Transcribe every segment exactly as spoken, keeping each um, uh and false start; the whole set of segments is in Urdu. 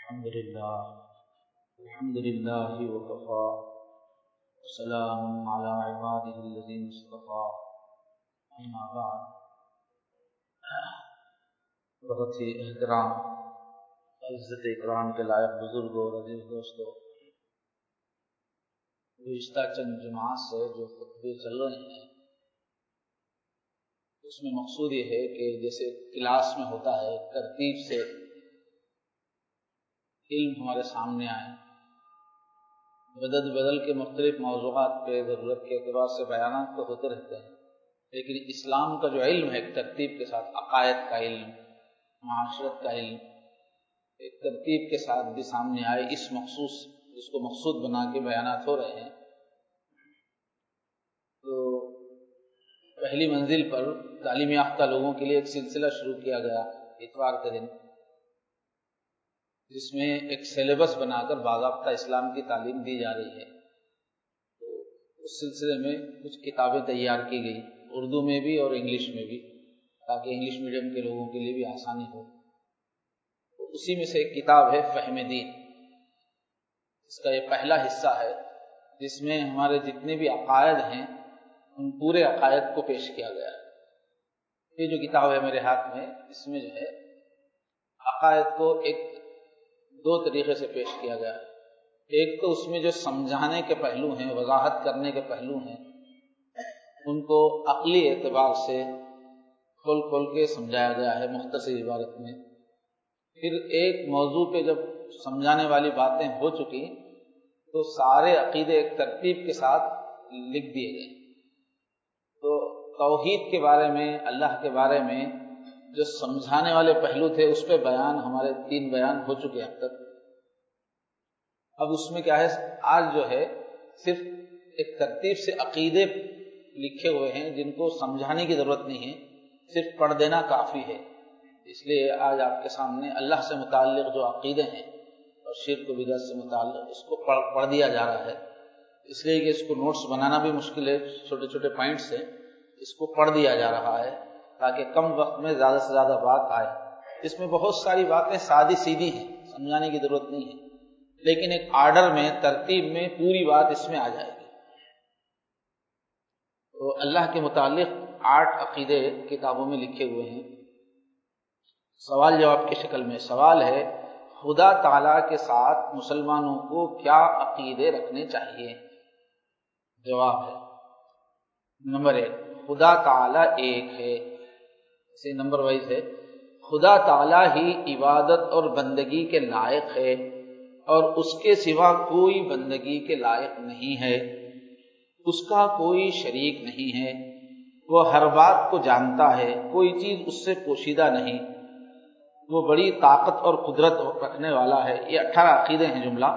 الحمد لله الحمد لله وكفى وسلام على عباده الذين اصطفى اما بعد. بہت ہی احترام عزت اکرام کے لائق بزرگوں اور عزیز دوستوں، گزشتہ چند جماعت سے جو خطبے چل رہے ہیں اس میں مقصود یہ ہے کہ جیسے کلاس میں ہوتا ہے ترتیب سے علم ہمارے سامنے آئے، بدل بدل کے مختلف موضوعات پہ ضرورت کے اعتبار سے بیانات تو ہوتے رہتے ہیں، لیکن اسلام کا جو علم ہے ایک ترتیب کے ساتھ، عقائد کا علم، معاشرت کا علم ایک ترتیب کے ساتھ بھی سامنے آئے، اس مخصوص جس کو مقصود بنا کے بیانات ہو رہے ہیں. تو پہلی منزل پر تعلیم یافتہ لوگوں کے لیے ایک سلسلہ شروع کیا گیا اتوار کے دن، جس میں ایک سیلیبس بنا کر باضابطہ اسلام کی تعلیم دی جا رہی ہے. تو اس سلسلے میں کچھ کتابیں تیار کی گئی، اردو میں بھی اور انگلش میں بھی، تاکہ انگلش میڈیم کے لوگوں کے لیے بھی آسانی ہو. تو اسی میں سے ایک کتاب ہے فہم دین. اس کا یہ پہلا حصہ ہے جس میں ہمارے جتنے بھی عقائد ہیں ان پورے عقائد کو پیش کیا گیا ہے. یہ جو کتاب ہے میرے ہاتھ میں، اس میں جو ہے عقائد کو ایک دو طریقے سے پیش کیا گیا ہے. ایک تو اس میں جو سمجھانے کے پہلو ہیں، وضاحت کرنے کے پہلو ہیں، ان کو عقلی اعتبار سے کھول کھول کے سمجھایا گیا ہے مختصر عبارت میں. پھر ایک موضوع پہ جب سمجھانے والی باتیں ہو چکی تو سارے عقیدے ایک ترتیب کے ساتھ لکھ دیے گئے. تو توحید کے بارے میں، اللہ کے بارے میں جو سمجھانے والے پہلو تھے اس پہ بیان، ہمارے تین بیان ہو چکے اب تک. اب اس میں کیا ہے، آج جو ہے صرف ایک ترتیب سے عقیدے لکھے ہوئے ہیں جن کو سمجھانے کی ضرورت نہیں ہے، صرف پڑھ دینا کافی ہے. اس لیے آج آپ کے سامنے اللہ سے متعلق جو عقیدے ہیں اور شرک و بدعت سے متعلق اس کو پڑھ پڑھ دیا جا رہا ہے، اس لیے کہ اس کو نوٹس بنانا بھی مشکل ہے، چھوٹے چھوٹے پوائنٹس ہیں، اس کو پڑھ دیا جا رہا ہے تاکہ کم وقت میں زیادہ سے زیادہ بات آئے. اس میں بہت ساری باتیں سادی سیدھی ہیں، سمجھانے کی ضرورت نہیں ہے، لیکن ایک آرڈر میں، ترتیب میں پوری بات اس میں آ جائے گی. تو اللہ کے متعلق آٹھ عقیدے کتابوں میں لکھے ہوئے ہیں. سوال جواب کی شکل میں سوال ہے، خدا تعالیٰ کے ساتھ مسلمانوں کو کیا عقیدے رکھنے چاہیے؟ جواب ہے، نمبر ایک، خدا تعالیٰ ایک ہے. اسی نمبر وائز ہے، خدا تعالیٰ ہی عبادت اور بندگی کے لائق ہے اور اس کے سوا کوئی بندگی کے لائق نہیں ہے. اس کا کوئی شریک نہیں ہے. وہ ہر بات کو جانتا ہے، کوئی چیز اس سے پوشیدہ نہیں. وہ بڑی طاقت اور قدرت رکھنے والا ہے. یہ اٹھارہ عقیدے ہیں جملہ.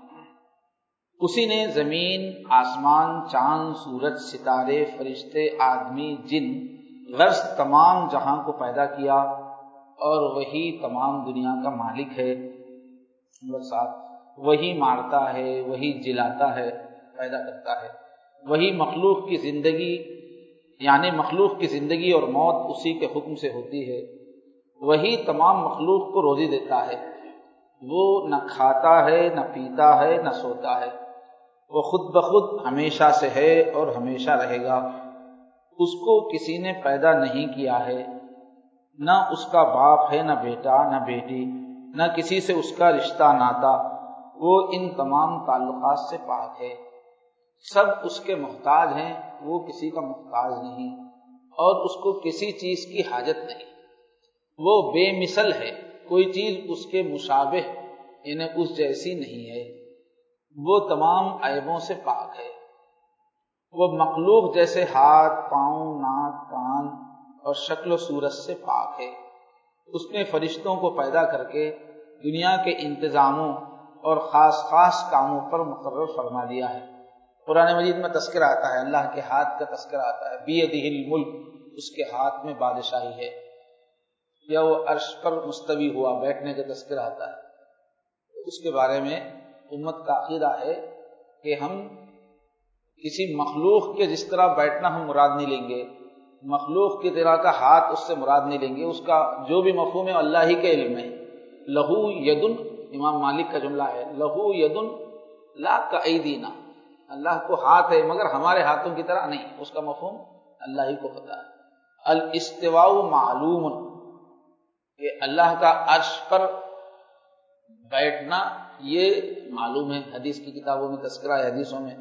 اسی نے زمین، آسمان، چاند، سورج، ستارے، فرشتے، آدمی، جن، غرض تمام جہاں کو پیدا کیا اور وہی تمام دنیا کا مالک ہے. نمبر سات، وہی مارتا ہے، وہی جلاتا ہے، پیدا کرتا ہے. وہی مخلوق کی زندگی، یعنی مخلوق کی زندگی اور موت اسی کے حکم سے ہوتی ہے. وہی تمام مخلوق کو روزی دیتا ہے. وہ نہ کھاتا ہے، نہ پیتا ہے، نہ سوتا ہے. وہ خود بخود ہمیشہ سے ہے اور ہمیشہ رہے گا. اس کو کسی نے پیدا نہیں کیا ہے، نہ اس کا باپ ہے، نہ بیٹا، نہ بیٹی، نہ کسی سے اس کا رشتہ ناتا. وہ ان تمام تعلقات سے پاک ہے. سب اس کے محتاج ہیں، وہ کسی کا محتاج نہیں اور اس کو کسی چیز کی حاجت نہیں. وہ بے مثل ہے، کوئی چیز اس کے مشابہ یعنی اس جیسی نہیں ہے. وہ تمام عیبوں سے پاک ہے. وہ مخلوق جیسے ہاتھ، پاؤں، ناک، کان اور شکل و صورت سے پاک ہے. اس نے فرشتوں کو پیدا کر کے دنیا کے انتظاموں اور خاص خاص کاموں پر مقرر فرما دیا ہے. قرآن مجید میں تذکرہ آتا ہے، اللہ کے ہاتھ کا تذکرہ آتا ہے، بیدہ الملک، اس کے ہاتھ میں بادشاہی ہے. یا وہ عرش پر مستوی ہوا، بیٹھنے کا تذکرہ آتا ہے. اس کے بارے میں امت کا عقیدہ ہے کہ ہم کسی مخلوق کے جس طرح بیٹھنا ہم مراد نہیں لیں گے، مخلوق کی طرح کا ہاتھ اس سے مراد نہیں لیں گے. اس کا جو بھی مفہوم ہے اللہ ہی کے علم میں. لہو یدن امام مالک کا جملہ ہے، لہو یدن لا کایدینا، اللہ کو ہاتھ ہے مگر ہمارے ہاتھوں کی طرح نہیں. اس کا مفہوم اللہ ہی کو پتا ہے. الاستواء معلوم، کہ اللہ کا عرش پر بیٹھنا یہ معلوم ہے، حدیث کی کتابوں میں تذکرہ ہے، حدیثوں میں.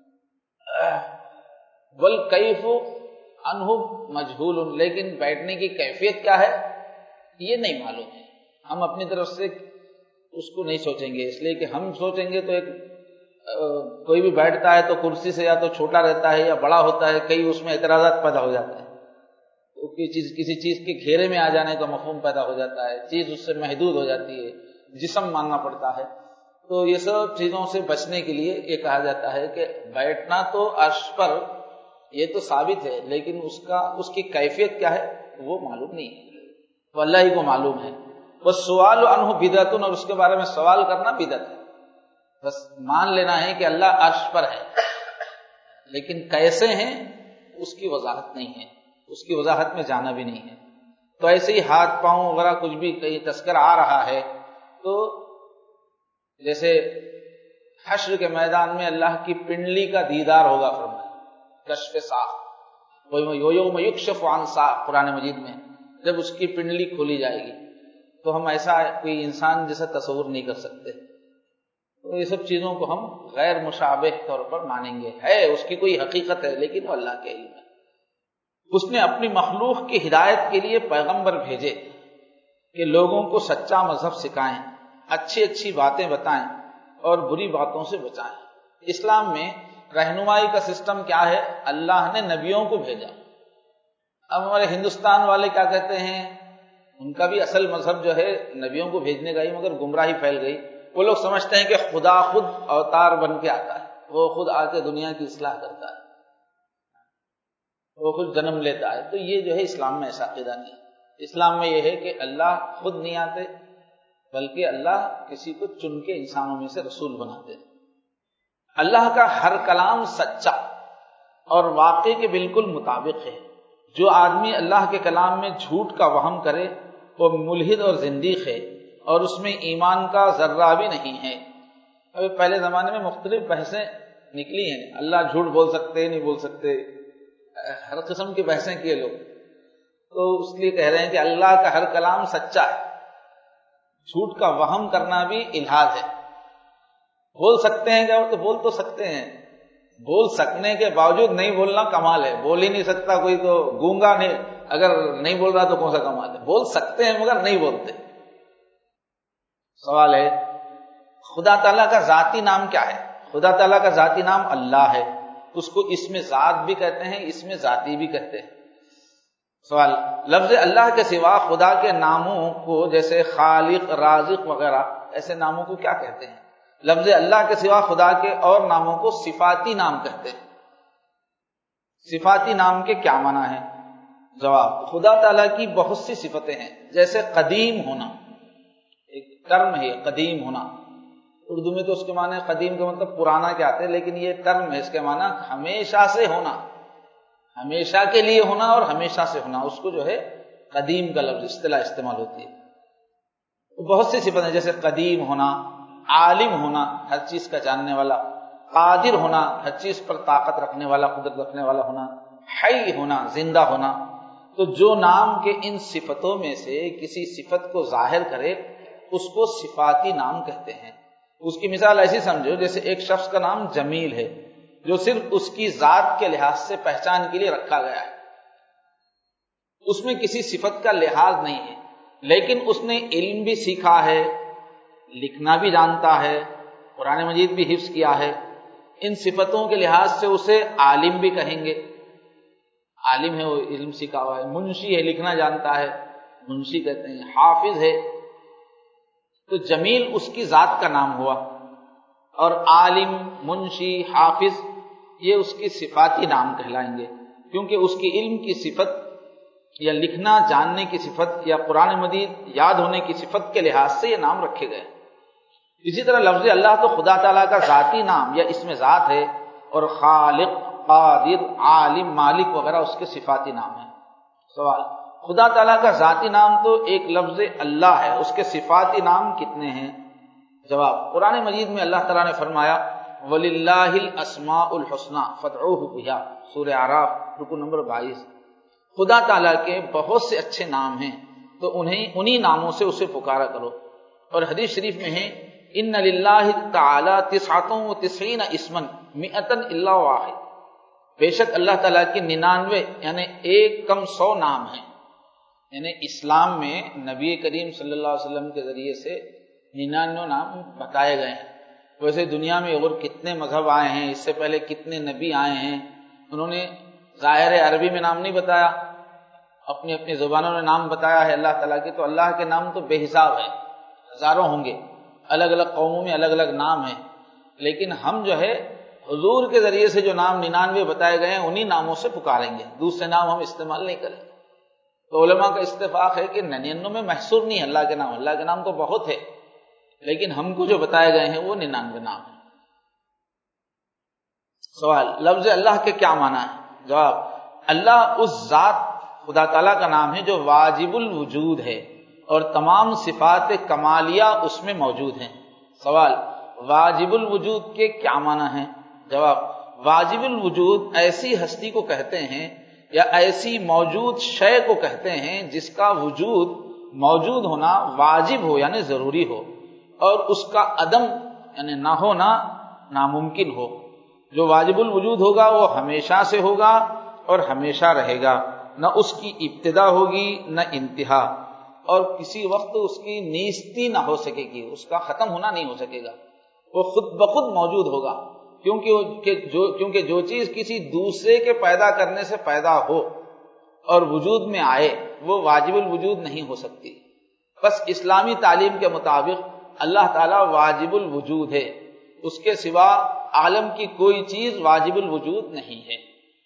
والکیف عنہ مجہول، لیکن بیٹھنے کی کیفیت کیا ہے یہ نہیں معلوم ہے. ہم اپنی طرف سے اس کو نہیں سوچیں گے، اس لیے کہ ہم سوچیں گے تو ایک کوئی بھی بیٹھتا ہے تو کرسی سے یا تو چھوٹا رہتا ہے یا بڑا ہوتا ہے، کئی اس میں اعتراضات پیدا ہو جاتے ہیں. چیز کسی چیز کے گھیرے میں آ جانے کا مفہوم پیدا ہو جاتا ہے، چیز اس سے محدود ہو جاتی ہے، جسم ماننا پڑتا ہے. تو یہ سب چیزوں سے بچنے کے لیے یہ کہا جاتا ہے کہ بیٹھنا تو عرش پر یہ تو ثابت ہے، لیکن اس کا اس کی کیفیت کیا ہے وہ معلوم نہیں ہے، وہ اللہ ہی کو معلوم ہے. والسؤال عنہ بدعۃ، اور اس کے بارے میں سوال کرنا بدعت ہے. بس مان لینا ہے کہ اللہ عرش پر ہے، لیکن کیسے ہیں اس کی وضاحت نہیں ہے، اس کی وضاحت میں جانا بھی نہیں ہے. تو ایسے ہی ہاتھ پاؤں وغیرہ کچھ بھی کہیں تذکر آ رہا ہے تو جیسے حشر کے میدان میں اللہ کی پنڈلی کا دیدار ہوگا، فرمایا کشف ساق، یوم یکشف عن ساق قرآن مجید میں، جب اس کی پنڈلی کھولی جائے گی تو ہم ایسا کوئی انسان جیسا تصور نہیں کر سکتے. تو یہ سب چیزوں کو ہم غیر مشابہ طور پر مانیں گے. ہے اس کی کوئی حقیقت ہے لیکن وہ اللہ کے علم ہے. اس نے اپنی مخلوق کی ہدایت کے لیے پیغمبر بھیجے کہ لوگوں کو سچا مذہب سکھائیں، اچھی اچھی باتیں بتائیں اور بری باتوں سے بچائیں. اسلام میں رہنمائی کا سسٹم کیا ہے؟ اللہ نے نبیوں کو بھیجا. اب ہمارے ہندوستان والے کیا کہتے ہیں، ان کا بھی اصل مذہب جو ہے نبیوں کو بھیجنے کا ہی، مگر گمراہی پھیل گئی. وہ لوگ سمجھتے ہیں کہ خدا خود اوتار بن کے آتا ہے، وہ خود آ کے دنیا کی اصلاح کرتا ہے، وہ خود جنم لیتا ہے. تو یہ جو ہے اسلام میں ایسا عقیدہ نہیں. اسلام میں یہ ہے کہ اللہ خود نہیں آتے، بلکہ اللہ کسی کو چن کے انسانوں میں سے رسول بناتے ہیں. اللہ کا ہر کلام سچا اور واقع کے بالکل مطابق ہے. جو آدمی اللہ کے کلام میں جھوٹ کا وہم کرے وہ ملحد اور زندیق ہے، اور اس میں ایمان کا ذرہ بھی نہیں ہے. ابھی پہلے زمانے میں مختلف بحثیں نکلی ہیں، اللہ جھوٹ بول سکتے نہیں بول سکتے، ہر قسم کی بحثیں کیے لوگ. تو اس لیے کہہ رہے ہیں کہ اللہ کا ہر کلام سچا ہے. جھوٹ کا وہم کرنا بھی الحاد ہے. بول سکتے ہیں کیا؟ تو بول تو سکتے ہیں، بول سکنے کے باوجود نہیں بولنا کمال ہے. بول ہی نہیں سکتا کوئی تو گونگا نہیں، اگر نہیں بول رہا تو کون سا کمال ہے؟ بول سکتے ہیں مگر نہیں بولتے. سوال ہے خدا تعالیٰ کا ذاتی نام کیا ہے؟ خدا تعالیٰ کا ذاتی نام اللہ ہے. اس کو اسم ذات بھی کہتے ہیں، اسم ذاتی بھی کہتے ہیں. سوال، لفظ اللہ کے سوا خدا کے ناموں کو جیسے خالق، رازق وغیرہ ایسے ناموں کو کیا کہتے ہیں؟ لفظ اللہ کے سوا خدا کے اور ناموں کو صفاتی نام کہتے ہیں. صفاتی نام کے کیا معنی ہے؟ جواب، خدا تعالیٰ کی بہت سی صفتیں ہیں، جیسے قدیم ہونا، ایک ٹرم ہے قدیم ہونا. اردو میں تو اس کے معنی قدیم کا مطلب پرانا کیا آتے ہیں، لیکن یہ ٹرم ہے، اس کے معنی ہمیشہ سے ہونا، ہمیشہ کے لیے ہونا اور ہمیشہ سے ہونا. اس کو جو ہے قدیم کا لفظ اصطلاح استعمال ہوتی ہے. بہت سی صفتیں جیسے قدیم ہونا، عالم ہونا، ہر چیز کا جاننے والا، قادر ہونا، ہر چیز پر طاقت رکھنے والا، قدرت رکھنے والا ہونا، حی ہونا، زندہ ہونا. تو جو نام کے ان صفتوں میں سے کسی صفت کو ظاہر کرے اس کو صفاتی نام کہتے ہیں. اس کی مثال ایسی سمجھو جیسے ایک شخص کا نام جمیل ہے جو صرف اس کی ذات کے لحاظ سے پہچان کے لیے رکھا گیا ہے، اس میں کسی صفت کا لحاظ نہیں ہے، لیکن اس نے علم بھی سیکھا ہے، لکھنا بھی جانتا ہے، قرآن مجید بھی حفظ کیا ہے. ان صفتوں کے لحاظ سے اسے عالم بھی کہیں گے، عالم ہے، وہ علم سیکھا ہوا ہے. منشی ہے، لکھنا جانتا ہے، منشی کہتے ہیں. حافظ ہے تو جمیل اس کی ذات کا نام ہوا، اور عالم، منشی، حافظ یہ اس کی صفاتی نام کہلائیں گے، کیونکہ اس کی علم کی صفت یا لکھنا جاننے کی صفت یا قرآن مجید یاد ہونے کی صفت کے لحاظ سے یہ نام رکھے گئے. اسی طرح لفظ اللہ تو خدا تعالیٰ کا ذاتی نام یا اسم ذات ہے، اور خالق، قادر، عالم، مالک وغیرہ اس کے صفاتی نام ہیں. سوال، خدا تعالیٰ کا ذاتی نام تو ایک لفظ اللہ ہے، اس کے صفاتی نام کتنے ہیں؟ جواب، قرآن مجید میں اللہ تعالیٰ نے فرمایا وَلِلَّهِ الْأَسْمَاءُ الْحُسْنَى فَادْعُوهُ بِهَا، سورہ اعراف رکو نمبر بائیس۔ خدا تعالیٰ کے بہت سے اچھے نام ہیں تو انہیں انہی ناموں سے اسے پکارا کرو۔ اور حدیث شریف میں ہے ان للہ تعالی تسعۃ و تسعین اسما مئۃ الا واحد، بے شک اللہ تعالیٰ کے ننانوے یعنی ایک کم سو نام ہیں۔ یعنی اسلام میں نبی کریم صلی اللہ علیہ وسلم کے ذریعے سے ننانوے نام بتائے گئے ہیں۔ ویسے دنیا میں اور کتنے مذہب آئے ہیں، اس سے پہلے کتنے نبی آئے ہیں، انہوں نے ظاہر عربی میں نام نہیں بتایا، اپنی اپنی زبانوں نے نام بتایا ہے اللہ تعالیٰ کے۔ تو اللہ کے نام تو بے حساب ہے، ہزاروں ہوں گے، الگ الگ قوموں میں الگ الگ نام ہیں، لیکن ہم جو ہے حضور کے ذریعے سے جو نام ننانوے بتائے گئے ہیں انہی ناموں سے پکاریں گے، دوسرے نام ہم استعمال نہیں کریں گے۔ تو علماء کا اتفاق ہے کہ ننانوے میں محصور نہیں ہے اللہ کے نام، اللہ کے نام تو بہت ہے، لیکن ہم کو جو بتائے گئے ہیں وہ ننانوے نام ہیں۔ سوال، لفظ اللہ کے کیا معنی ہے؟ جواب، اللہ اس ذات خدا تعالیٰ کا نام ہے جو واجب الوجود ہے اور تمام صفات کمالیہ اس میں موجود ہیں۔ سوال، واجب الوجود کے کیا معنی ہیں؟ جواب، واجب الوجود ایسی ہستی کو کہتے ہیں یا ایسی موجود شے کو کہتے ہیں جس کا وجود موجود ہونا واجب ہو یعنی ضروری ہو، اور اس کا عدم یعنی نہ ہونا ناممکن ہو۔ جو واجب الوجود ہوگا وہ ہمیشہ سے ہوگا اور ہمیشہ رہے گا، نہ اس کی ابتدا ہوگی نہ انتہا، اور کسی وقت اس کی نیستی نہ ہو سکے گی، اس کا ختم ہونا نہیں ہو سکے گا، وہ خود بخود موجود ہوگا، کیونکہ جو کیونکہ جو چیز کسی دوسرے کے پیدا کرنے سے پیدا ہو اور وجود میں آئے وہ واجب الوجود نہیں ہو سکتی۔ بس اسلامی تعلیم کے مطابق اللہ تعالیٰ واجب الوجود ہے، اس کے سوا عالم کی کوئی چیز واجب الوجود نہیں ہے۔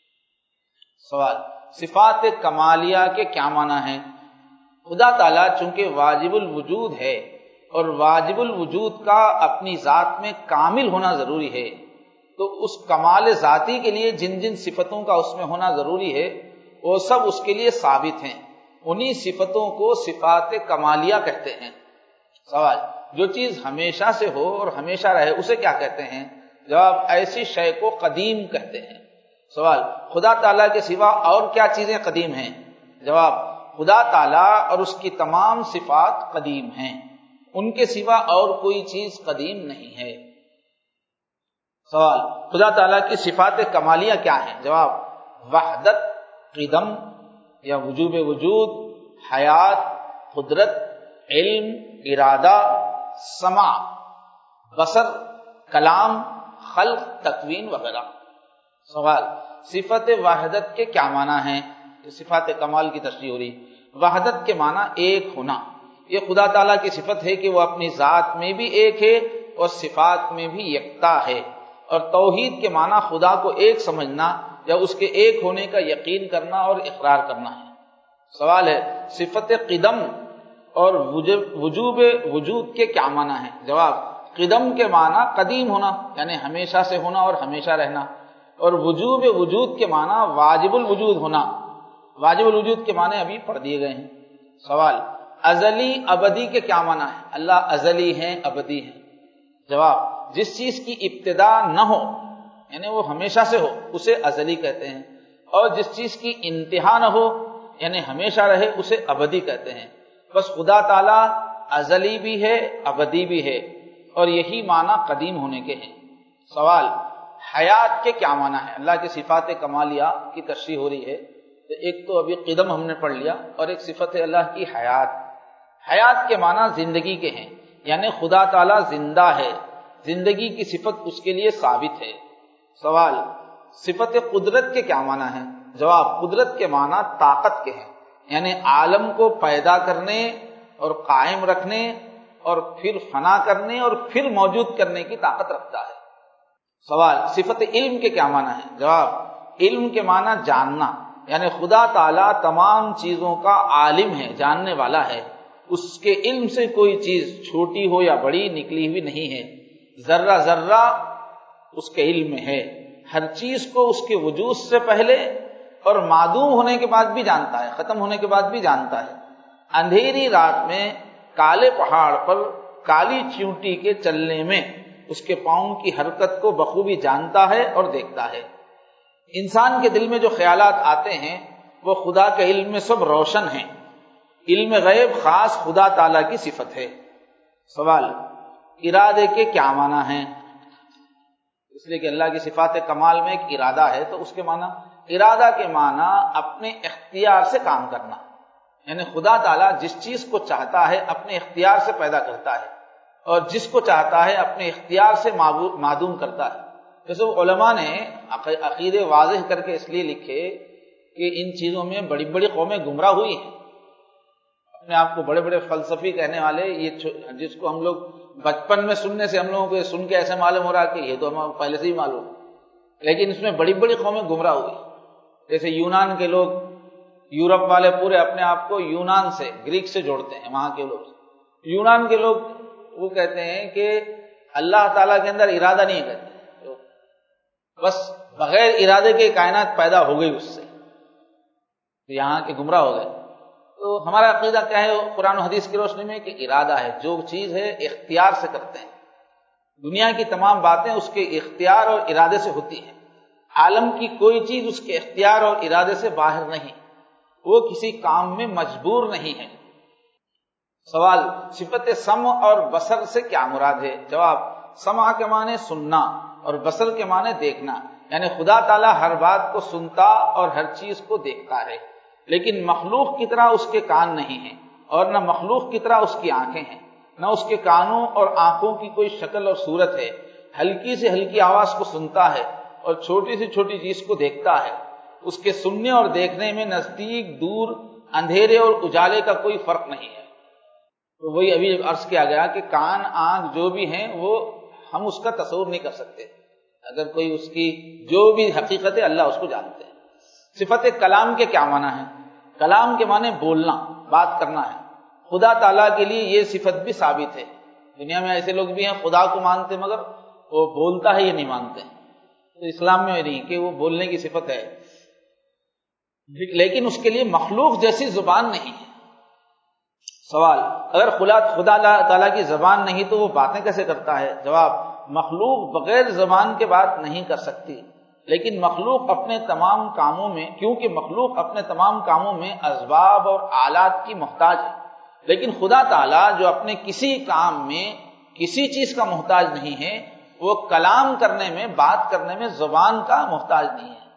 سوال، صفات کمالیہ کے کیا معنی ہیں؟ خدا تعالیٰ چونکہ واجب الوجود ہے اور واجب الوجود کا اپنی ذات میں کامل ہونا ضروری ہے، تو اس کمال ذاتی کے لیے جن جن صفتوں کا اس میں ہونا ضروری ہے وہ سب اس کے لیے ثابت ہیں، انہی صفتوں کو صفات کمالیہ کہتے ہیں۔ سوال، جو چیز ہمیشہ سے ہو اور ہمیشہ رہے اسے کیا کہتے ہیں؟ جواب، ایسی شے کو قدیم کہتے ہیں۔ سوال، خدا تعالیٰ کے سوا اور کیا چیزیں قدیم ہیں؟ جواب، خدا تعالیٰ اور اس کی تمام صفات قدیم ہیں، ان کے سوا اور کوئی چیز قدیم نہیں ہے۔ سوال، خدا تعالیٰ کی صفات کمالیہ کیا ہیں؟ جواب، وحدت، قدم یا وجوب وجود، حیات، قدرت، علم، ارادہ، سمع، بصر، کلام، خلق، تکوین وغیرہ۔ سوال، صفت وحدت کے کیا معنی ہیں؟ صفات کمال کی تشریح ہو رہی۔ وحدت کے معنی ایک ہونا، یہ خدا تعالیٰ کی صفت ہے کہ وہ اپنی ذات میں بھی ایک ہے اور صفات میں بھی یکتا ہے۔ اور توحید کے معنی خدا کو ایک سمجھنا یا اس کے ایک ہونے کا یقین کرنا اور اقرار کرنا ہے۔ سوال ہے، صفت قدم اور وجوب وجود کے کیا معنی ہے؟ جواب، قدم کے معنی قدیم ہونا یعنی ہمیشہ سے ہونا اور ہمیشہ رہنا، اور وجوب وجود کے معنی واجب الوجود ہونا، واجب الوجود کے معنی ابھی پڑھ دیے گئے ہیں۔ سوال، ازلی ابدی کے کیا معنی ہے؟ اللہ ازلی ہیں، ابدی ہیں۔ جواب، جس چیز کی ابتدا نہ ہو یعنی وہ ہمیشہ سے ہو اسے ازلی کہتے ہیں، اور جس چیز کی انتہا نہ ہو یعنی ہمیشہ رہے اسے ابدی کہتے ہیں۔ بس خدا تعالیٰ ازلی بھی ہے، ابدی بھی ہے، اور یہی معنی قدیم ہونے کے ہیں۔ سوال، حیات کے کیا معنی ہے؟ اللہ کی صفات کمالیہ کی تشریح ہو رہی ہے، تو ایک تو ابھی قدم ہم نے پڑھ لیا، اور ایک صفت ہے اللہ کی حیات۔ حیات کے معنی زندگی کے ہیں، یعنی خدا تعالیٰ زندہ ہے، زندگی کی صفت اس کے لیے ثابت ہے۔ سوال، صفت قدرت کے کیا معنی ہے؟ جواب، قدرت کے معنی طاقت کے ہیں، یعنی عالم کو پیدا کرنے اور قائم رکھنے اور پھر فنا کرنے اور پھر موجود کرنے کی طاقت رکھتا ہے۔ سوال، صفت علم کے کیا معنی ہے؟ جواب، علم کے معنی جاننا، یعنی خدا تعالیٰ تمام چیزوں کا عالم ہے، جاننے والا ہے، اس کے علم سے کوئی چیز چھوٹی ہو یا بڑی نکلی ہوئی نہیں ہے، ذرہ ذرہ اس کے علم میں ہے، ہر چیز کو اس کے وجود سے پہلے اور معدوم ہونے کے بعد بھی جانتا ہے، ختم ہونے کے بعد بھی جانتا ہے۔ اندھیری رات میں کالے پہاڑ پر کالی چیونٹی کے چلنے میں اس کے پاؤں کی حرکت کو بخوبی جانتا ہے اور دیکھتا ہے۔ انسان کے دل میں جو خیالات آتے ہیں وہ خدا کے علم میں سب روشن ہیں۔ علم غیب خاص خدا تعالیٰ کی صفت ہے۔ سوال، ارادے کے کیا معنی ہیں؟ اس لیے کہ اللہ کی صفات کمال میں ایک ارادہ ہے، تو اس کے معنی، ارادہ کے معنی اپنے اختیار سے کام کرنا، یعنی خدا تعالیٰ جس چیز کو چاہتا ہے اپنے اختیار سے پیدا کرتا ہے، اور جس کو چاہتا ہے اپنے اختیار سے معدوم کرتا ہے۔ جیسے علماء نے عقیدے واضح کر کے اس لیے لکھے کہ ان چیزوں میں بڑی بڑی قومیں گمراہ ہوئی ہیں۔ اپنے آپ کو بڑے بڑے فلسفی کہنے والے، یہ جس کو ہم لوگ بچپن میں سننے سے ہم لوگوں کو سن کے ایسے معلوم ہو رہا کہ یہ تو ہمیں پہلے سے ہی معلوم، لیکن اس میں بڑی بڑی قومیں گمراہ ہوئی۔ جیسے یونان کے لوگ، یورپ والے پورے اپنے آپ کو یونان سے، گریک سے جوڑتے ہیں، وہاں کے لوگ، یونان کے لوگ وہ کہتے ہیں کہ اللہ تعالیٰ کے اندر ارادہ نہیں کرتے، بس بغیر ارادے کے کائنات پیدا ہو گئی، اس سے یہاں کے گمراہ ہو گئے۔ تو ہمارا عقیدہ کیا ہے قرآن و حدیث کی روشنی میں؟ کہ ارادہ ہے، جو چیز ہے اختیار سے کرتے ہیں۔ دنیا کی تمام باتیں اس کے اختیار اور ارادے سے ہوتی ہیں۔ عالم کی کوئی چیز اس کے اختیار اور ارادے سے باہر نہیں، وہ کسی کام میں مجبور نہیں ہے۔ سوال، صفت سمع اور بصر سے کیا مراد ہے؟ جواب، سمع کے معنی سننا اور بصر کے معنی دیکھنا، یعنی خدا تعالیٰ ہر بات کو سنتا اور ہر چیز کو دیکھتا ہے، لیکن مخلوق کی طرح اس کے کان نہیں ہیں، اور نہ مخلوق کی طرح اس کی آنکھیں ہیں، نہ اس کے کانوں اور آنکھوں کی کوئی شکل اور صورت ہے۔ ہلکی سے ہلکی آواز کو سنتا ہے اور چھوٹی سے چھوٹی چیز کو دیکھتا ہے۔ اس کے سننے اور دیکھنے میں نزدیک، دور، اندھیرے اور اجالے کا کوئی فرق نہیں ہے۔ تو وہی ابھی عرض کیا گیا کہ کان، آنکھ جو بھی ہیں وہ ہم اس کا تصور نہیں کر سکتے، اگر کوئی اس کی جو بھی حقیقت ہے اللہ اس کو جانتے ہیں۔ صفت کلام کے کیا معنی ہے؟ کلام کے معنی بولنا، بات کرنا ہے۔ خدا تعالیٰ کے لیے یہ صفت بھی ثابت ہے۔ دنیا میں ایسے لوگ بھی ہیں خدا کو مانتے مگر وہ بولتا ہے یہ نہیں مانتے، تو اسلام میں نہیں کہ وہ بولنے کی صفت ہے، لیکن اس کے لیے مخلوق جیسی زبان نہیں ہے۔ سوال، اگر خدا تعالیٰ کی زبان نہیں تو وہ باتیں کیسے کرتا ہے؟ جواب، مخلوق بغیر زبان کے بات نہیں کر سکتی، لیکن مخلوق اپنے تمام کاموں میں کیونکہ مخلوق اپنے تمام کاموں میں اسباب اور آلات کی محتاج ہے، لیکن خدا تعالیٰ جو اپنے کسی کام میں کسی چیز کا محتاج نہیں ہے، وہ کلام کرنے میں، بات کرنے میں زبان کا محتاج نہیں ہے۔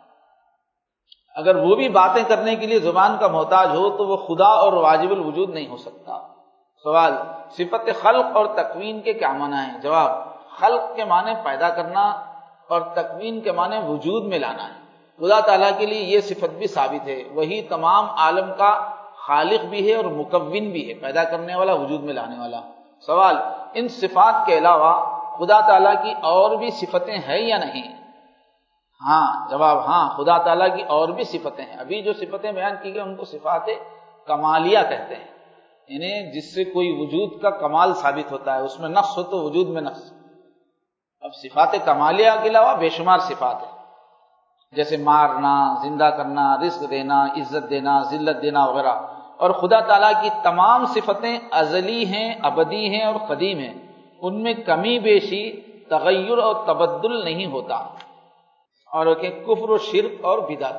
اگر وہ بھی باتیں کرنے کے لیے زبان کا محتاج ہو تو وہ خدا اور واجب الوجود نہیں ہو سکتا۔ سوال، صفت خلق اور تکوین کے کیا معنی ہیں؟ جواب، خلق کے معنی پیدا کرنا اور تکوین کے معنی وجود میں لانا ہے۔ خدا تعالیٰ کے لیے یہ صفت بھی ثابت ہے، وہی تمام عالم کا خالق بھی ہے اور مکون بھی ہے، پیدا کرنے والا، وجود میں لانے والا۔ سوال، ان صفات کے علاوہ خدا تعالیٰ کی اور بھی صفتیں ہیں یا نہیں؟ ہاں، جواب ہاں، خدا تعالیٰ کی اور بھی صفتیں ہیں۔ ابھی جو صفتیں بیان کی گئی ان کو صفات کمالیہ کہتے ہیں، یعنی جس سے کوئی وجود کا کمال ثابت ہوتا ہے، اس میں نقص ہو تو وجود میں نقص۔ اب صفات کمالیہ کے علاوہ بے شمار صفات ہیں، جیسے مارنا، زندہ کرنا، رزق دینا، عزت دینا، ذلت دینا وغیرہ۔ اور خدا تعالیٰ کی تمام صفتیں ازلی ہیں، ابدی ہیں اور قدیم ہیں، ان میں کمی بیشی، تغیر اور تبدل نہیں ہوتا۔ اور کہ کفر و شرک اور بدعت۔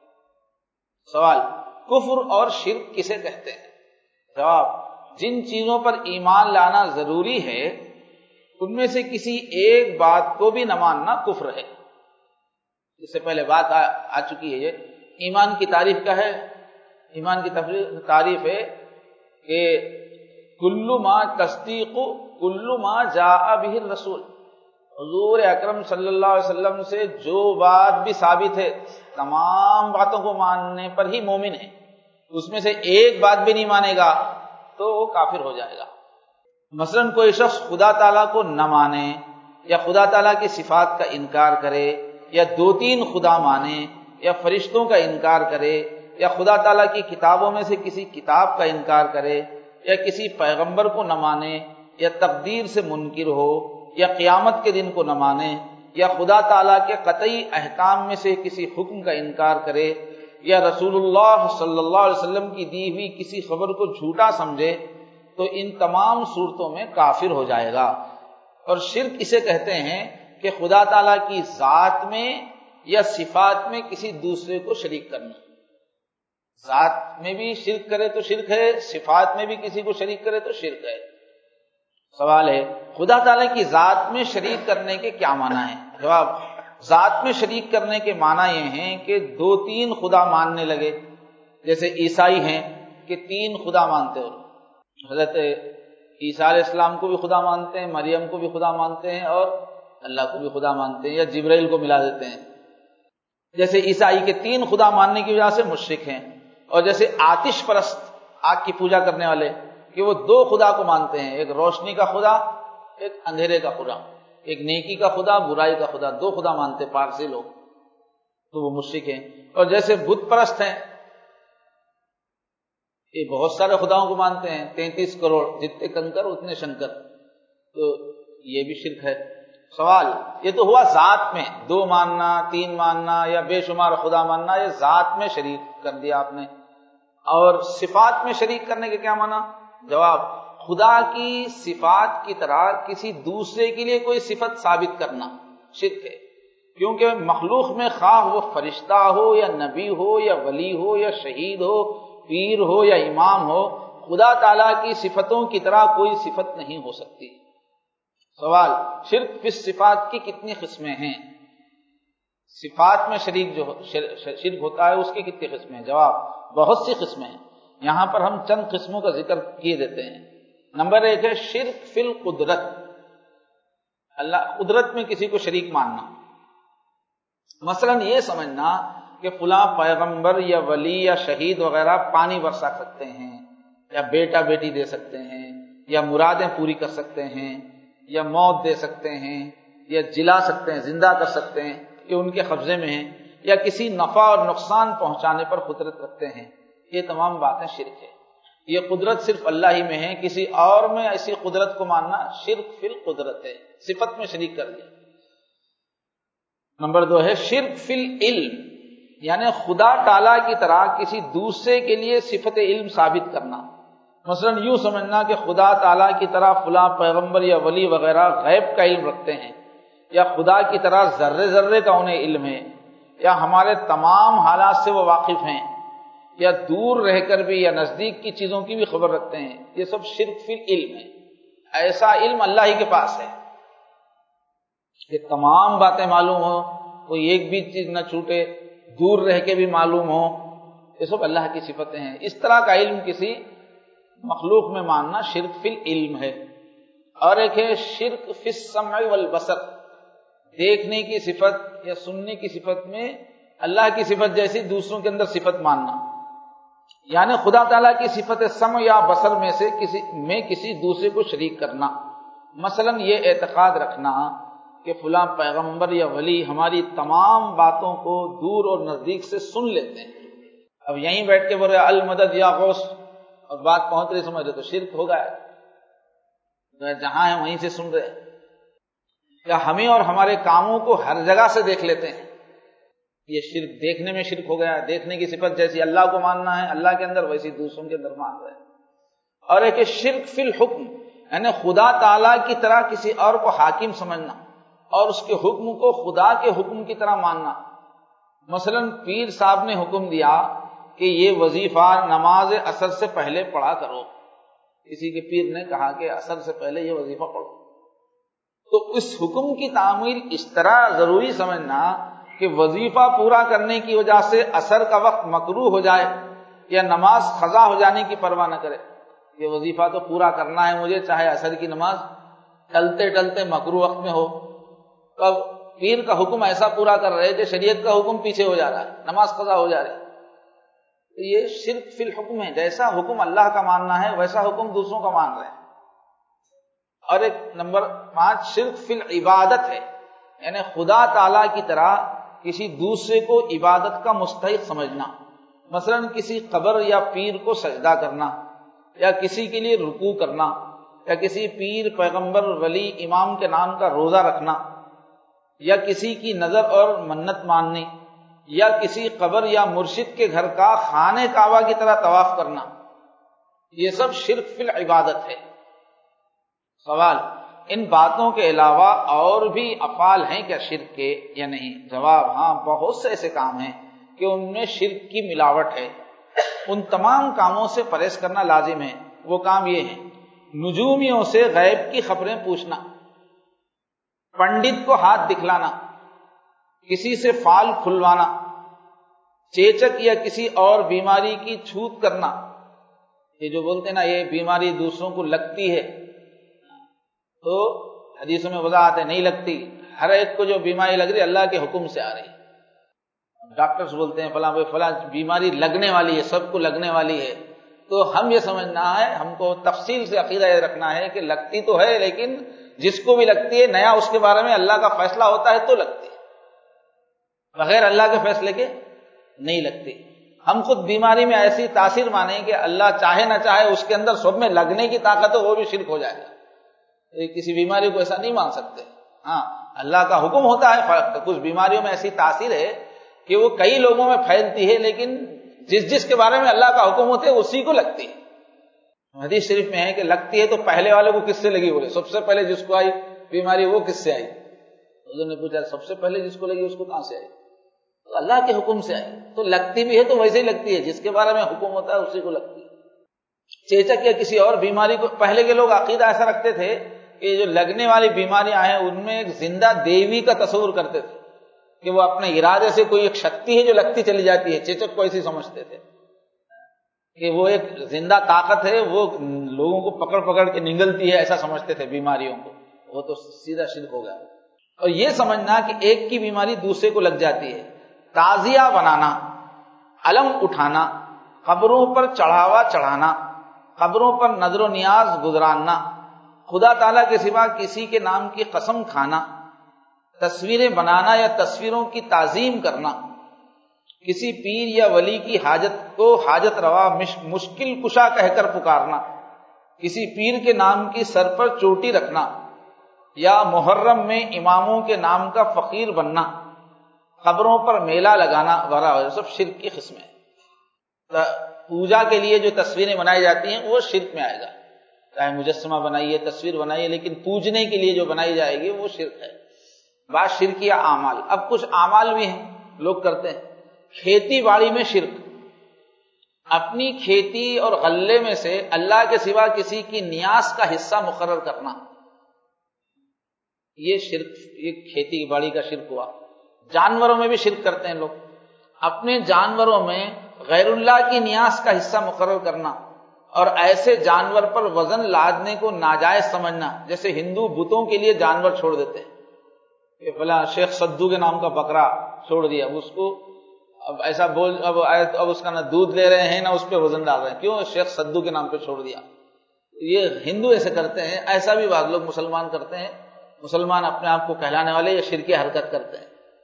سوال، کفر اور شرک کسے کہتے ہیں؟ جواب، جن چیزوں پر ایمان لانا ضروری ہے ان میں سے کسی ایک بات کو بھی نہ ماننا کفر ہے۔ اس سے پہلے بات آ, آ چکی ہے، یہ ایمان کی تعریف کا ہے۔ ایمان کی تعریف ہے کہ کل ما تصدیق کل ما جاء بہ الرسول، حضور اکرم صلی اللہ علیہ وسلم سے جو بات بھی ثابت ہے تمام باتوں کو ماننے پر ہی مومن ہے۔ اس میں سے ایک بات بھی نہیں مانے گا تو وہ کافر ہو جائے گا۔ مثلا کوئی شخص خدا تعالیٰ کو نہ مانے یا خدا تعالیٰ کی صفات کا انکار کرے یا دو تین خدا مانے یا فرشتوں کا انکار کرے یا خدا تعالیٰ کی کتابوں میں سے کسی کتاب کا انکار کرے یا کسی پیغمبر کو نہ مانے یا تقدیر سے منکر ہو یا قیامت کے دن کو نہ مانے یا خدا تعالیٰ کے قطعی احکام میں سے کسی حکم کا انکار کرے یا رسول اللہ صلی اللہ علیہ وسلم کی دی ہوئی کسی خبر کو جھوٹا سمجھے تو ان تمام صورتوں میں کافر ہو جائے گا۔ اور شرک اسے کہتے ہیں کہ خدا تعالیٰ کی ذات میں یا صفات میں کسی دوسرے کو شریک کرنا۔ ذات میں بھی شرک کرے تو شرک ہے، صفات میں بھی کسی کو شریک کرے تو شرک ہے۔ سوال ہے خدا تعالیٰ کی ذات میں شریک کرنے کے کیا معنی ہیں؟ جواب، ذات میں شریک کرنے کے معنی یہ ہیں کہ دو تین خدا ماننے لگے، جیسے عیسائی ہیں کہ تین خدا مانتے ہو، حضرت عیسیٰ علیہ السلام کو بھی خدا مانتے ہیں، مریم کو بھی خدا مانتے ہیں اور اللہ کو بھی خدا مانتے ہیں، یا جبرائیل کو ملا دیتے ہیں۔ جیسے عیسائی کے تین خدا ماننے کی وجہ سے مشرک ہیں، اور جیسے آتش پرست آگ کی پوجا کرنے والے کہ وہ دو خدا کو مانتے ہیں، ایک روشنی کا خدا، ایک اندھیرے کا خدا، ایک نیکی کا خدا، برائی کا خدا، دو خدا مانتے پارسی لوگ، تو وہ مشرک ہیں۔ اور جیسے بت پرست ہیں، یہ بہت سارے خداؤں کو مانتے ہیں، تینتیس کروڑ، جتنے کنکر اتنے شنکر، تو یہ بھی شرک ہے۔ سوال، یہ تو ہوا ذات میں دو ماننا، تین ماننا یا بے شمار خدا ماننا، یہ ذات میں شریک کر دیا آپ نے۔ اور صفات میں شریک کرنے کے کیا معنی؟ جواب، خدا کی صفات کی طرح کسی دوسرے کے لیے کوئی صفت ثابت کرنا شرک ہے، کیونکہ مخلوق میں خواہ وہ فرشتہ ہو یا نبی ہو یا ولی ہو یا شہید ہو، پیر ہو یا امام ہو، خدا تعالیٰ کی صفتوں کی طرح کوئی صفت نہیں ہو سکتی۔ سوال، شرک فی الصفات کی کتنی قسمیں ہیں؟ صفات میں شریک جو شرک ہوتا ہے اس کی کتنی قسمیں ہیں؟ جواب، بہت سی قسمیں ہیں، یہاں پر ہم چند قسموں کا ذکر کیے دیتے ہیں۔ نمبر ایک ہے شرک فی القدرت، اللہ قدرت میں کسی کو شریک ماننا۔ مثلا یہ سمجھنا کہ فلاں پیغمبر یا ولی یا شہید وغیرہ پانی برسا سکتے ہیں، یا بیٹا بیٹی دے سکتے ہیں، یا مرادیں پوری کر سکتے ہیں، یا موت دے سکتے ہیں، یا جلا سکتے ہیں، زندہ کر سکتے ہیں، یہ ان کے قبضے میں ہیں، یا کسی نفع اور نقصان پہنچانے پر قدرت رکھتے ہیں، یہ تمام باتیں شرک ہے۔ یہ قدرت صرف اللہ ہی میں ہے، کسی اور میں ایسی قدرت کو ماننا شرک فی القدرت ہے، صفت میں شریک کر دیا۔ نمبر دو ہے شرک فی العلم، یعنی خدا تعالیٰ کی طرح کسی دوسرے کے لیے صفت علم ثابت کرنا۔ مثلا یوں سمجھنا کہ خدا تعالیٰ کی طرح فلاں پیغمبر یا ولی وغیرہ غیب کا علم رکھتے ہیں، یا خدا کی طرح ذرے ذرے کا انہیں علم ہے، یا ہمارے تمام حالات سے وہ واقف ہیں، یا دور رہ کر بھی یا نزدیک کی چیزوں کی بھی خبر رکھتے ہیں، یہ سب شرک فی العلم ہے۔ ایسا علم اللہ ہی کے پاس ہے کہ تمام باتیں معلوم ہو، کوئی ایک بھی چیز نہ چھوٹے، دور رہ کے بھی معلوم ہو، یہ سب اللہ کی صفتیں ہیں۔ اس طرح کا علم کسی مخلوق میں ماننا شرک فی العلم ہے۔ اور ایک ہے شرک فی السمع والبصر، دیکھنے کی صفت یا سننے کی صفت میں اللہ کی صفت جیسی دوسروں کے اندر صفت ماننا، یعنی خدا تعالیٰ کی صفت سمع یا بصر میں سے کسی میں کسی دوسرے کو شریک کرنا۔ مثلا یہ اعتقاد رکھنا کہ فلاں پیغمبر یا ولی ہماری تمام باتوں کو دور اور نزدیک سے سن لیتے ہیں، اب یہیں بیٹھ کے بول رہے المدد یا غوث اور بات پہنچ رہی سمجھ رہے تو شرک ہو گیا، جہاں ہیں وہیں سے سن رہے۔ یا ہمیں اور ہمارے کاموں کو ہر جگہ سے دیکھ لیتے ہیں، یہ شرک، دیکھنے میں شرک ہو گیا۔ دیکھنے کی صفت جیسی اللہ کو ماننا ہے اللہ کے اندر، ویسی دوسروں کے اندر مان رہے ہیں۔ اور ایک شرک فی الحکم، یعنی خدا تعالیٰ کی طرح کسی اور کو حاکم سمجھنا اور اس کے حکم کو خدا کے حکم کی طرح ماننا۔ مثلا پیر صاحب نے حکم دیا کہ یہ وظیفہ نماز عصر سے پہلے پڑھا کرو، کسی کے پیر نے کہا کہ عصر سے پہلے یہ وظیفہ پڑھو، تو اس حکم کی تعمیل اس طرح ضروری سمجھنا کہ وظیفہ پورا کرنے کی وجہ سے عصر کا وقت مکروہ ہو جائے یا نماز قضا ہو جانے کی پرواہ نہ کرے، یہ وظیفہ تو پورا کرنا ہے مجھے، چاہے عصر کی نماز ٹلتے ٹلتے مکروہ وقت میں ہو۔ اب پیر کا حکم ایسا پورا کر رہے کہ شریعت کا حکم پیچھے ہو جا رہا ہے، نماز قضا ہو جا رہی ہے، تو یہ شرک فی الحکم ہے۔ جیسا حکم اللہ کا ماننا ہے ویسا حکم دوسروں کا مان رہے ہیں۔ اور ایک نمبر پانچ شرک فی العبادت ہے، یعنی خدا تعالیٰ کی طرح کسی دوسرے کو عبادت کا مستحق سمجھنا۔ مثلا کسی قبر یا پیر کو سجدہ کرنا، یا کسی کے لیے رکوع کرنا، یا کسی پیر پیغمبر ولی امام کے نام کا روزہ رکھنا، یا کسی کی نظر اور منت ماننی، یا کسی قبر یا مرشد کے گھر کا خانہ کعبہ کی طرح طواف کرنا، یہ سب شرک فی العبادت ہے۔ سوال، ان باتوں کے علاوہ اور بھی افعال ہیں کیا شرک کے یا نہیں؟ جواب، ہاں، بہت سے ایسے کام ہیں کہ ان میں شرک کی ملاوٹ ہے، ان تمام کاموں سے پرہیز کرنا لازم ہے۔ وہ کام یہ ہیں: نجومیوں سے غیب کی خبریں پوچھنا، پنڈت کو ہاتھ دکھلانا، کسی سے فال کھلوانا، چیچک یا کسی اور بیماری کی چھوت کرنا۔ یہ جو بولتے ہیں نا یہ بیماری دوسروں کو لگتی ہے، تو حدیثوں میں وضاحت ہے نہیں لگتی، ہر ایک کو جو بیماری لگ رہی ہے اللہ کے حکم سے آ رہی ہے۔ ڈاکٹرز بولتے ہیں فلاں فلاں بیماری لگنے والی ہے، سب کو لگنے والی ہے، تو ہم یہ سمجھنا ہے، ہم کو تفصیل سے عقیدہ یہ رکھنا ہے کہ لگتی تو ہے، لیکن جس کو بھی لگتی ہے نیا اس کے بارے میں اللہ کا فیصلہ ہوتا ہے تو لگتی ہے، بغیر اللہ کے فیصلے کے نہیں لگتی۔ ہم خود بیماری میں ایسی تاثیر مانیں کہ اللہ چاہے نہ چاہے اس کے اندر سب میں لگنے کی طاقت ہو، وہ بھی شرک ہو جائے گا۔ کسی بیماری کو ایسا نہیں مان سکتے۔ ہاں، اللہ کا حکم ہوتا ہے، کچھ بیماریوں میں ایسی تاثیر ہے کہ وہ کئی لوگوں میں پھیلتی ہے، لیکن جس جس کے بارے میں اللہ کا حکم ہوتا ہے اسی کو لگتی ہے۔ حدیث شریف میں ہے کہ لگتی ہے تو پہلے والے کو کس سے لگی؟ بولے سب سے پہلے جس کو آئی بیماری وہ کس سے آئی؟ حضور نے پوچھا سب سے پہلے جس کو لگی اس کو کہاں سے آئی؟ تو اللہ کے حکم سے آئی، تو لگتی بھی ہے تو ویسے ہی لگتی ہے، جس کے بارے میں حکم ہوتا ہے اسی کو لگتی ہے۔ چیچک یا کسی اور بیماری کو، پہلے کے لوگ عقیدہ ایسا رکھتے تھے کہ جو لگنے والی بیماریاں ہیں ان میں ایک زندہ دیوی کا تصور کرتے تھے کہ وہ اپنے ارادے سے کوئی ایک شکتی ہے جو لگتی چلی جاتی ہے۔ چیچک کو ایسی سمجھتے تھے کہ وہ ایک زندہ طاقت ہے، وہ لوگوں کو پکڑ پکڑ کے نگلتی ہے، ایسا سمجھتے تھے بیماریوں کو۔ وہ تو سیدھا شرک ہو گیا۔ اور یہ سمجھنا کہ ایک کی بیماری دوسرے کو لگ جاتی ہے۔ تعزیہ بنانا، علم اٹھانا، قبروں پر چڑھاوا چڑھانا، قبروں پر نظر و نیاز گزارنا، خدا تعالیٰ کے سوا کسی کے نام کی قسم کھانا، تصویریں بنانا یا تصویروں کی تعظیم کرنا، کسی پیر یا ولی کی حاجت کو حاجت روا مشکل کشا کہہ کر پکارنا، کسی پیر کے نام کی سر پر چوٹی رکھنا، یا محرم میں اماموں کے نام کا فقیر بننا، قبروں پر میلہ لگانا وغیرہ، سب شرک کی قسمیں ہیں۔ پوجا کے لیے جو تصویریں بنائی جاتی ہیں وہ شرک میں آئے گا، چاہے مجسمہ بنائیے، تصویر بنائیے، لیکن پوجنے کے لیے جو بنائی جائے گی وہ شرک ہے۔ بعض شرکیہ اعمال، اب کچھ اعمال بھی ہیں لوگ کرتے ہیں۔ کھیتی باڑی میں شرک، اپنی کھیتی اور غلے میں سے اللہ کے سوا کسی کی نیاز کا حصہ مقرر کرنا، یہ شرک، یہ کھیتی باڑی کا شرک ہوا۔ جانوروں میں بھی شرک کرتے ہیں لوگ، اپنے جانوروں میں غیر اللہ کی نیاز کا حصہ مقرر کرنا اور ایسے جانور پر وزن لادنے کو ناجائز سمجھنا، جیسے ہندو بتوں کے لیے جانور چھوڑ دیتے ہیں کہ فلاں شیخ سدو کے نام کا بکرا چھوڑ دیا، اس کو اب ایسا بول اب اب اس کا نہ دودھ لے رہے ہیں نہ اس پہ وزن ڈال رہے ہیں، کیوں؟ شیخ سدو کے نام پہ چھوڑ دیا۔ یہ ہندو ایسے کرتے ہیں، ایسا بھی بعض لوگ مسلمان کرتے ہیں، مسلمان اپنے آپ کو کہلانے والے یہ شرکی حرکت کرتے ہیں۔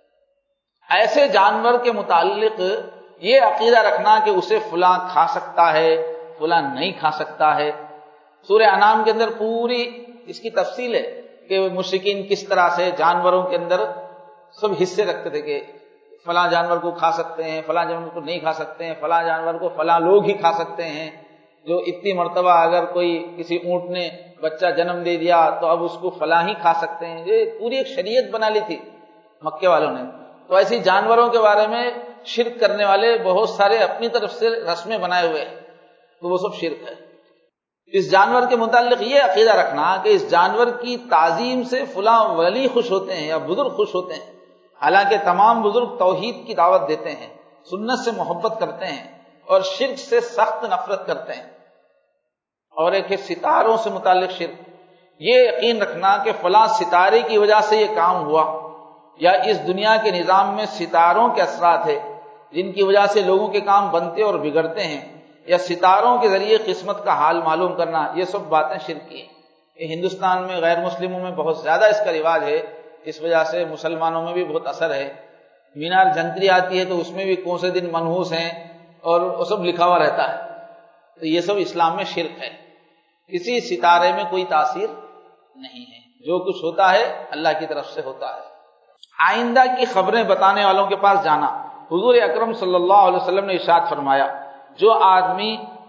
ایسے جانور کے متعلق یہ عقیدہ رکھنا کہ اسے فلاں کھا سکتا ہے فلاں نہیں کھا سکتا ہے۔ سورہ انعام کے اندر پوری اس کی تفصیل ہے کہ مشرکین کس طرح سے جانوروں کے اندر سب حصے رکھتے تھے کہ فلاں جانور کو کھا سکتے ہیں، فلاں جانور کو نہیں کھا سکتے ہیں، فلاں جانور کو فلاں لوگ ہی کھا سکتے ہیں، جو اتنی مرتبہ اگر کوئی کسی اونٹ نے بچہ جنم دے دیا تو اب اس کو فلاں ہی کھا سکتے ہیں۔ یہ پوری ایک شریعت بنا لی تھی مکے والوں نے۔ تو ایسی جانوروں کے بارے میں شرک کرنے والے بہت سارے اپنی طرف سے رسمیں بنائے ہوئے ہیں، تو وہ سب شرک ہے۔ اس جانور کے متعلق یہ عقیدہ رکھنا کہ اس جانور کی تعظیم سے فلاں ولی خوش ہوتے ہیں یا بزرگ خوش ہوتے ہیں، حالانکہ تمام بزرگ توحید کی دعوت دیتے ہیں، سنت سے محبت کرتے ہیں اور شرک سے سخت نفرت کرتے ہیں۔ اور ایک ہے ستاروں سے متعلق شرک، یہ یقین رکھنا کہ فلاں ستارے کی وجہ سے یہ کام ہوا، یا اس دنیا کے نظام میں ستاروں کے اثرات ہے جن کی وجہ سے لوگوں کے کام بنتے اور بگڑتے ہیں، یا ستاروں کے ذریعے قسمت کا حال معلوم کرنا، یہ سب باتیں شرکی ہیں۔ یہ ہندوستان میں غیر مسلموں میں بہت زیادہ اس کا رواج ہے، اس وجہ سے مسلمانوں میں بھی بہت اثر ہے۔ مینار جنتری آتی ہے تو اس میں بھی کون سے دن منحوس ہیں اور وہ سب لکھا ہوا رہتا ہے، تو یہ سب اسلام میں شرک ہے۔ کسی ستارے میں کوئی تاثیر نہیں ہے، جو کچھ ہوتا ہے اللہ کی طرف سے ہوتا ہے۔ آئندہ کی خبریں بتانے والوں کے پاس جانا، حضور اکرم صلی اللہ علیہ وسلم نے ارشاد فرمایا، جو آدمی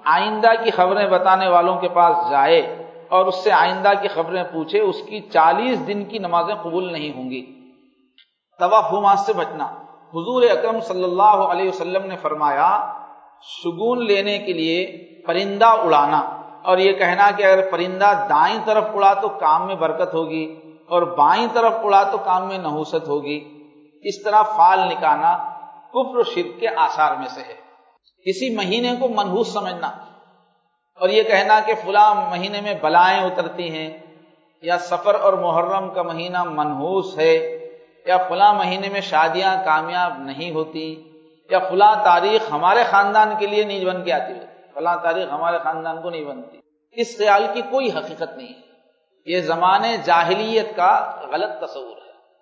آئندہ کی خبریں بتانے والوں کے پاس جائے اور اس سے آئندہ کی خبریں پوچھے، اس کی چالیس دن کی نمازیں قبول نہیں ہوں گی۔ توہمات سے بچنا، حضور اکرم صلی اللہ علیہ وسلم نے فرمایا شگون لینے کے لیے پرندہ اڑانا اور یہ کہنا کہ اگر پرندہ دائیں طرف اڑا تو کام میں برکت ہوگی اور بائیں طرف اڑا تو کام میں نحوست ہوگی، اس طرح فال نکالنا کفر و شرک کے آثار میں سے ہے۔ کسی مہینے کو منحوس سمجھنا اور یہ کہنا کہ فلاں مہینے میں بلائیں اترتی ہیں، یا سفر اور محرم کا مہینہ منحوس ہے، یا فلاں مہینے میں شادیاں کامیاب نہیں ہوتی، یا فلاں تاریخ ہمارے خاندان کے لیے نہیں بن کے آتی ہے، فلاں تاریخ ہمارے خاندان کو نہیں بنتی۔ اس خیال کی کوئی حقیقت نہیں ہے، یہ زمانے جاہلیت کا غلط تصور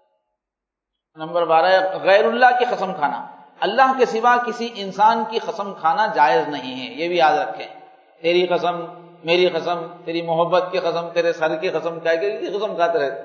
ہے۔ نمبر بارہ، غیر اللہ کی قسم کھانا، اللہ کے سوا کسی انسان کی قسم کھانا جائز نہیں ہے، یہ بھی یاد رکھیں۔ تیری قسم، میری قسم، تیری محبت کی قسم، تیرے سر کی قسم، کیا کی قسم کھاتے رہتے،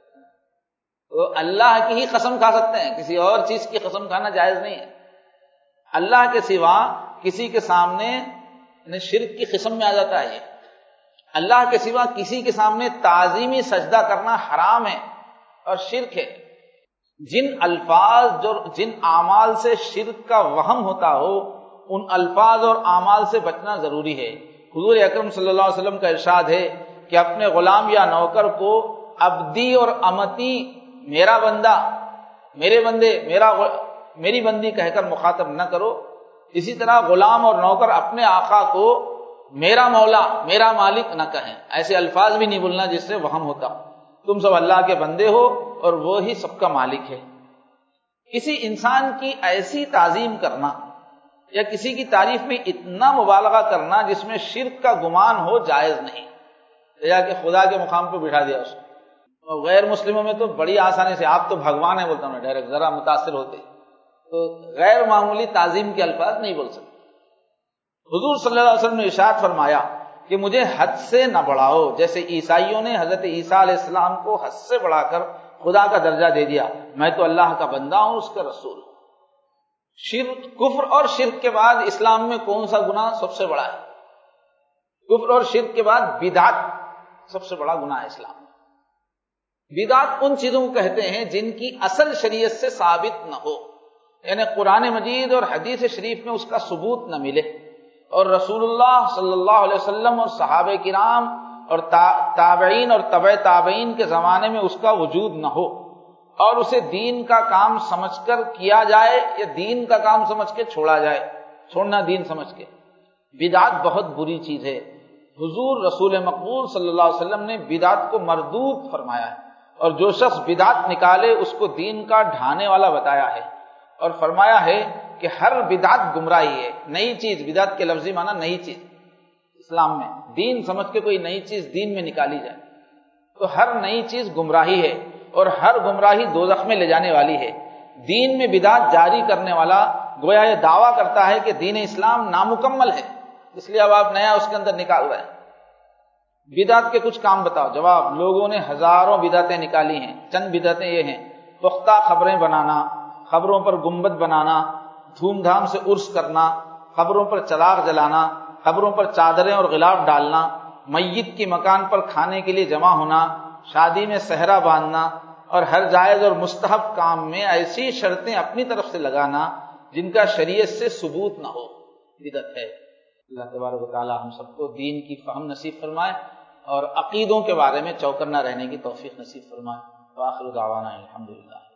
تو اللہ کی ہی قسم کھا سکتے ہیں، کسی اور چیز کی قسم کھانا جائز نہیں ہے۔ اللہ کے سوا کسی کے سامنے شرک کی قسم میں آ جاتا ہے۔ یہ اللہ کے سوا کسی کے سامنے تعظیمی سجدہ کرنا حرام ہے اور شرک ہے۔ جن الفاظ جو جن اعمال سے شرک کا وہم ہوتا ہو ان الفاظ اور اعمال سے بچنا ضروری ہے۔ حضور اکرم صلی اللہ علیہ وسلم کا ارشاد ہے کہ اپنے غلام یا نوکر کو عبدی اور امتی، میرا بندہ، میرے بندے، میرا میری بندی کہہ کر مخاطب نہ کرو۔ اسی طرح غلام اور نوکر اپنے آقا کو میرا مولا، میرا مالک نہ کہیں، ایسے الفاظ بھی نہیں بولنا جس سے وہم ہوتا۔ تم سب اللہ کے بندے ہو اور وہی سب کا مالک ہے۔ کسی انسان کی ایسی تعظیم کرنا یا کسی کی تعریف میں اتنا مبالغہ کرنا جس میں شرک کا گمان ہو جائز نہیں، یا کہ خدا کے مقام پہ بٹھا دیا اس کو۔ اور غیر مسلموں میں تو بڑی آسانی سے آپ تو بھگوان ہے بولتا ہوں ڈائریکٹ، ذرا متاثر ہوتے تو غیر معمولی تعظیم کے الفاظ نہیں بول سکتے۔ حضور صلی اللہ علیہ وسلم نے ارشاد فرمایا کہ مجھے حد سے نہ بڑھاؤ، جیسے عیسائیوں نے حضرت عیسیٰ علیہ السلام کو حد سے بڑھا کر خدا کا درجہ دے دیا۔ میں تو اللہ کا بندہ ہوں، اس کا رسول ہوں۔ شرک، کفر اور شرک کے بعد اسلام میں کون سا گناہ سب سے بڑا ہے؟ کفر اور شرک کے بعد بدعت سب سے بڑا گناہ ہے اسلام میں۔ بدعت ان چیزوں کو کہتے ہیں جن کی اصل شریعت سے ثابت نہ ہو، یعنی قرآن مجید اور حدیث شریف میں اس کا ثبوت نہ ملے، اور رسول اللہ صلی اللہ علیہ وسلم اور صحابہ کرام اور تابعین اور تبع تابعین کے زمانے میں اس کا وجود نہ ہو، اور اسے دین کا کام سمجھ کر کیا جائے یا دین کا کام سمجھ کے چھوڑا جائے، چھوڑنا دین سمجھ کے۔ بدعت بہت بری چیز ہے۔ حضور رسول مقبول صلی اللہ علیہ وسلم نے بدعت کو مردود فرمایا ہے، اور جو شخص بدعت نکالے اس کو دین کا ڈھانے والا بتایا ہے، اور فرمایا ہے کہ ہر بدعت گمراہی ہے۔ نئی چیز، بدعت کے لفظی معنی نئی چیز، اسلام میں دین سمجھ کے کوئی نئی چیز دین میں نکالی جائے تو ہر نئی چیز گمراہی ہے، اور ہر گمراہی دوزخ میں لے جانے والی ہے۔ دین میں بدعت جاری کرنے والا گویا یہ دعویٰ کرتا ہے کہ دین اسلام نامکمل ہے، اس لیے اب آپ نیا اس کے اندر نکال رہے ہیں۔ بدعت کے کچھ کام بتاؤ، جواب، لوگوں نے ہزاروں بدعتیں نکالی ہیں، چند بدعتیں یہ ہیں: پختہ خبریں بنانا، خبروں پر گنبد بنانا، دھوم دھام سے عرس کرنا، خبروں پر چراغ جلانا، خبروں پر چادریں اور غلاف ڈالنا، میت کی مکان پر کھانے کے لیے جمع ہونا، شادی میں صحرا باندھنا، اور ہر جائز اور مستحب کام میں ایسی شرطیں اپنی طرف سے لگانا جن کا شریعت سے ثبوت نہ ہو، بدعت ہے۔ اللہ تبارک و تعالی ہم سب کو دین کی فہم نصیب فرمائے اور عقیدوں کے بارے میں چوکنا رہنے کی توفیق نصیب فرمائے۔ وآخر دعوانا الحمدللہ۔